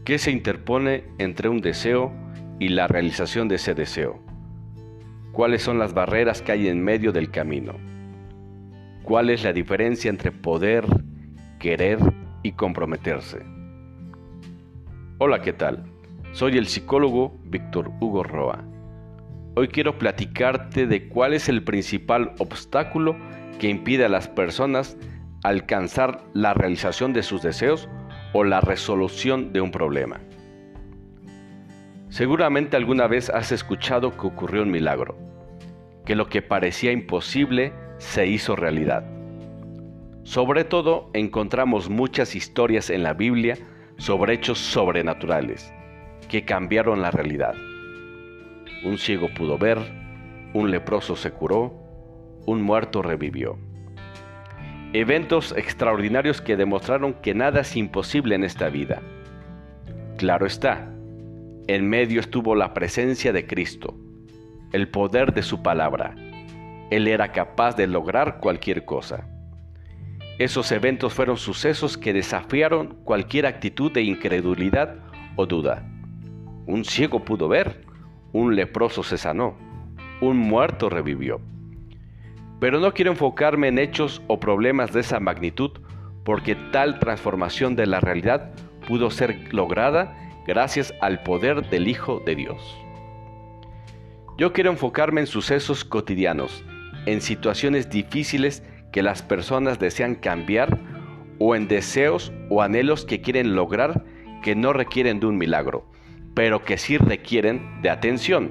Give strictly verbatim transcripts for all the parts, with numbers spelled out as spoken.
¿Qué se interpone entre un deseo y la realización de ese deseo? ¿Cuáles son las barreras que hay en medio del camino? ¿Cuál es la diferencia entre poder, querer y comprometerse? Hola, ¿qué tal? Soy el psicólogo Víctor Hugo Roa. Hoy quiero platicarte de cuál es el principal obstáculo que impide a las personas alcanzar la realización de sus deseos o la resolución de un problema. Seguramente alguna vez has escuchado que ocurrió un milagro, que lo que parecía imposible se hizo realidad. Sobre todo encontramos muchas historias en la Biblia sobre hechos sobrenaturales que cambiaron la realidad. Un ciego pudo ver, un leproso se curó, un muerto revivió. Eventos extraordinarios que demostraron que nada es imposible en esta vida. Claro está, en medio estuvo la presencia de Cristo, el poder de su palabra. Él era capaz de lograr cualquier cosa. Esos eventos fueron sucesos que desafiaron cualquier actitud de incredulidad o duda. Un ciego pudo ver, un leproso se sanó, un muerto revivió. Pero no quiero enfocarme en hechos o problemas de esa magnitud, porque tal transformación de la realidad pudo ser lograda gracias al poder del Hijo de Dios. Yo quiero enfocarme en sucesos cotidianos, en situaciones difíciles que las personas desean cambiar, o en deseos o anhelos que quieren lograr que no requieren de un milagro, pero que sí requieren de atención.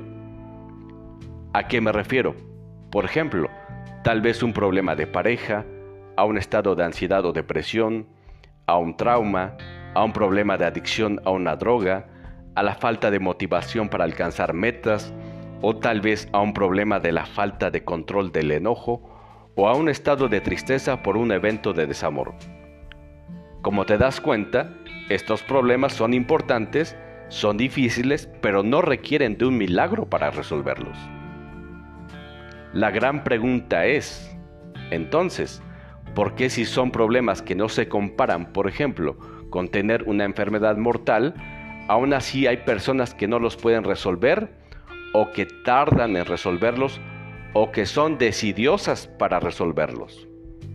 ¿A qué me refiero? Por ejemplo, tal vez un problema de pareja, a un estado de ansiedad o depresión, a un trauma, a un problema de adicción a una droga, a la falta de motivación para alcanzar metas, o tal vez a un problema de la falta de control del enojo, o a un estado de tristeza por un evento de desamor. Como te das cuenta, estos problemas son importantes, son difíciles, pero no requieren de un milagro para resolverlos. La gran pregunta es, entonces, ¿por qué si son problemas que no se comparan, por ejemplo, con tener una enfermedad mortal, aún así hay personas que no los pueden resolver, o que tardan en resolverlos, o que son desidiosas para resolverlos?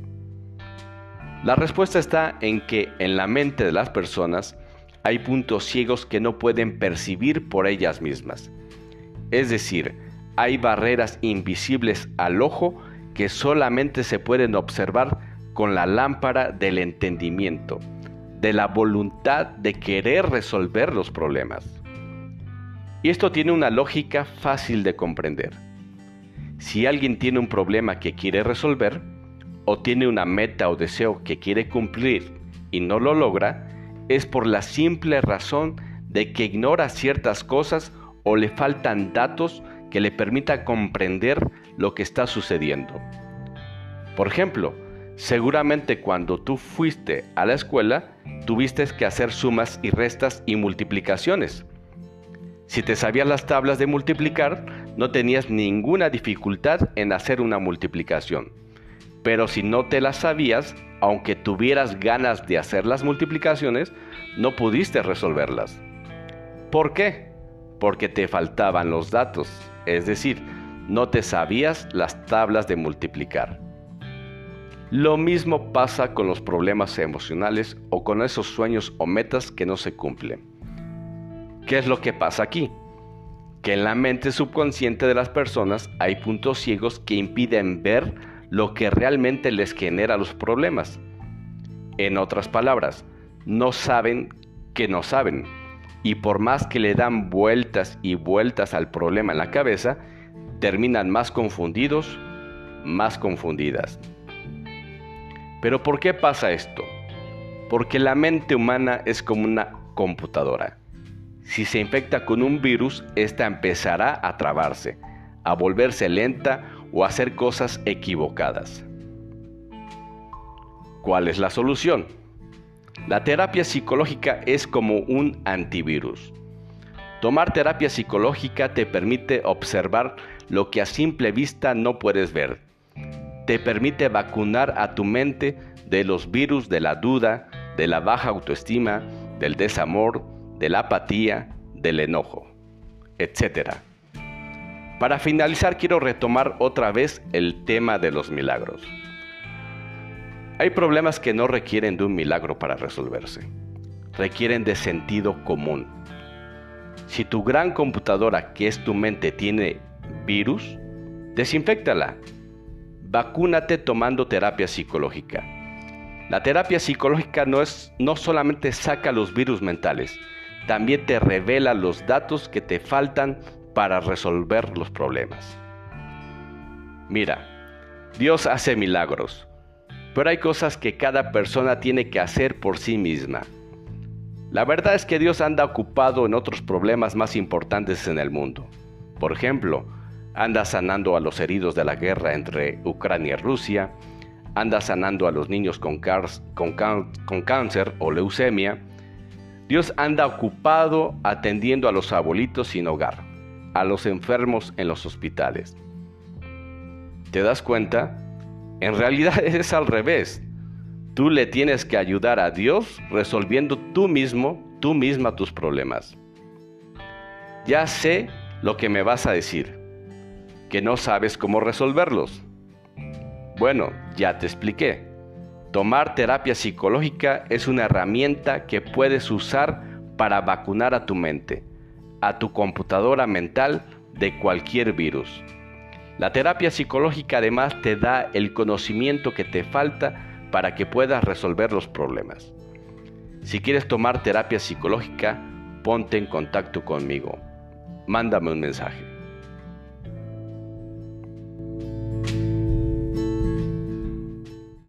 La respuesta está en que en la mente de las personas hay puntos ciegos que no pueden percibir por ellas mismas. Es decir, hay barreras invisibles al ojo que solamente se pueden observar con la lámpara del entendimiento, de la voluntad de querer resolver los problemas. Y esto tiene una lógica fácil de comprender. Si alguien tiene un problema que quiere resolver, o tiene una meta o deseo que quiere cumplir y no lo logra, es por la simple razón de que ignora ciertas cosas o le faltan datos que le permita comprender lo que está sucediendo. Por ejemplo, seguramente cuando tú fuiste a la escuela, tuviste que hacer sumas y restas y multiplicaciones. Si te sabías las tablas de multiplicar, no tenías ninguna dificultad en hacer una multiplicación. Pero si no te las sabías, aunque tuvieras ganas de hacer las multiplicaciones, no pudiste resolverlas. ¿Por qué? Porque te faltaban los datos, es decir, no te sabías las tablas de multiplicar. Lo mismo pasa con los problemas emocionales o con esos sueños o metas que no se cumplen. ¿Qué es lo que pasa aquí? Que en la mente subconsciente de las personas hay puntos ciegos que impiden ver lo que realmente les genera los problemas. En otras palabras, no saben que no saben, y por más que le dan vueltas y vueltas al problema en la cabeza, terminan más confundidos, más confundidas. ¿Pero por qué pasa esto? Porque la mente humana es como una computadora. Si se infecta con un virus, esta empezará a trabarse, a volverse lenta o a hacer cosas equivocadas. ¿Cuál es la solución? La terapia psicológica es como un antivirus. Tomar terapia psicológica te permite observar lo que a simple vista no puedes ver. Te permite vacunar a tu mente de los virus de la duda, de la baja autoestima, del desamor, de la apatía, del enojo, etcétera. Para finalizar, quiero retomar otra vez el tema de los milagros. Hay problemas que no requieren de un milagro para resolverse. Requieren de sentido común. Si tu gran computadora, que es tu mente, tiene virus, desinféctala. Vacúnate tomando terapia psicológica. La terapia psicológica no es, no solamente saca los virus mentales, también te revela los datos que te faltan para resolver los problemas. Mira, Dios hace milagros, pero hay cosas que cada persona tiene que hacer por sí misma. La verdad es que Dios anda ocupado en otros problemas más importantes en el mundo. Por ejemplo, anda sanando a los heridos de la guerra entre Ucrania y Rusia, anda sanando a los niños con, car- con, can- con cáncer o leucemia. Dios anda ocupado atendiendo a los abuelitos sin hogar, a los enfermos en los hospitales. ¿Te das cuenta? En realidad es al revés. Tú le tienes que ayudar a Dios resolviendo tú mismo, tú misma tus problemas. Ya sé lo que me vas a decir, que no sabes cómo resolverlos. Bueno, ya te expliqué. Tomar terapia psicológica es una herramienta que puedes usar para vacunar a tu mente, a tu computadora mental de cualquier virus. La terapia psicológica además te da el conocimiento que te falta para que puedas resolver los problemas. Si quieres tomar terapia psicológica, ponte en contacto conmigo. Mándame un mensaje.